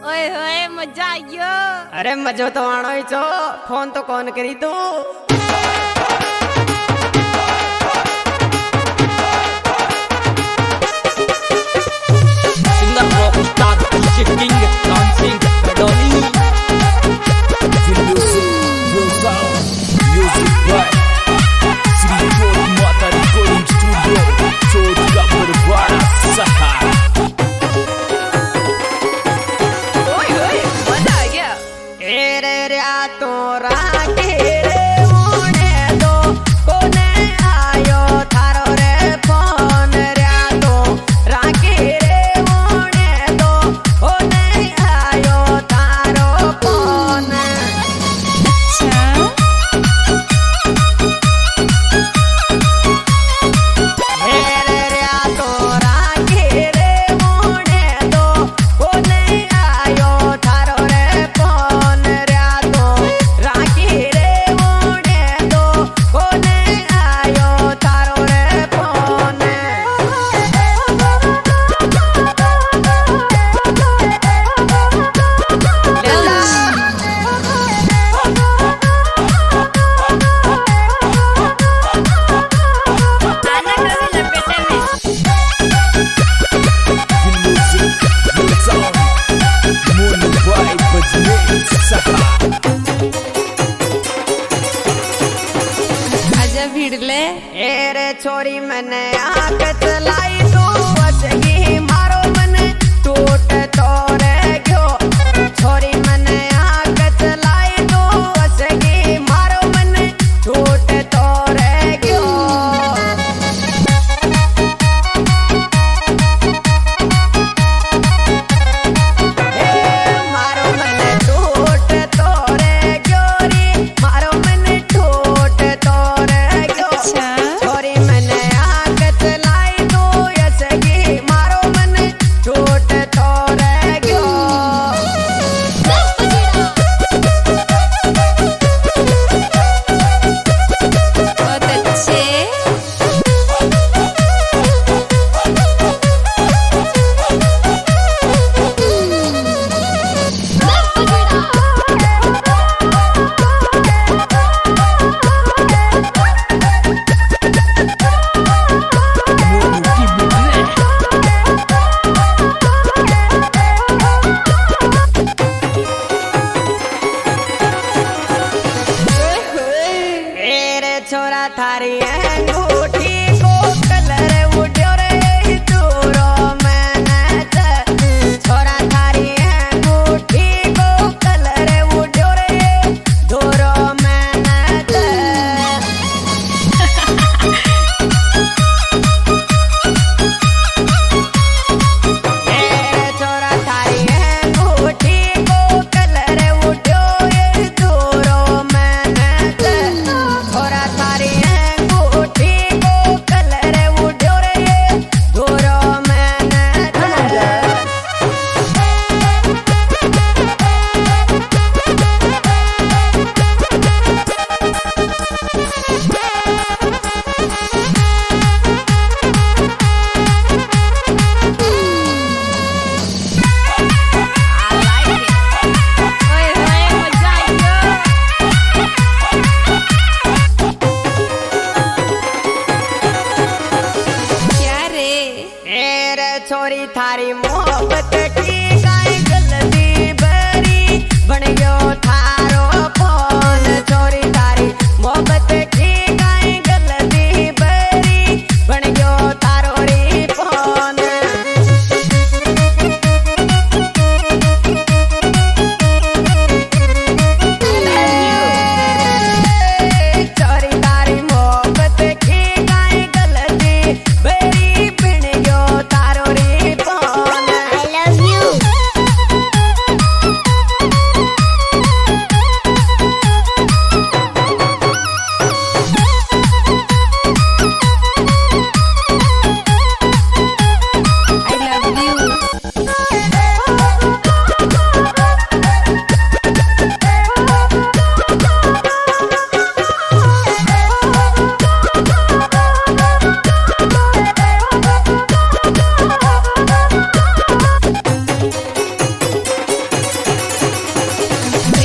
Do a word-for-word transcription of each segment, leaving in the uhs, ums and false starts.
ओए होए मजा आयो। अरे मजो तो आनो ही छो, फोन तो कौन करी तू। Singer rock star shifting dancing Dolly music by Shri चोट माता रिकॉर्डिंग स्टूडियो चोट का बरवाड़ा सहा। तो राखे रे मोने दो कोने आयो थारो रे फोन रे तो राखे रे मोने दो कोने आयो थारो फोन। हेरे रे तो राखे रे मोने दो कोने आयो थारो रे फोन रे तो राखे रे मोने दो कोने आयो थारो रे फोन। आजा भिड़ले एरे छोरी मैंने आंख चलाई तू बचगी मारो मन टूट तोरे गयो। छोरी मैंने आंख चलाई तू बचगी मारो मन टूट तोरे गयो। मारो मन टूट तोरे गयो रे मारो मन टूट तोरे गयो। छोरी मैंने आंख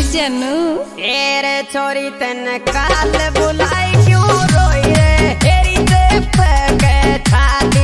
जानू तेरे छोरी तन काल बुलाई क्यों रोई रे तेरी देख के छाती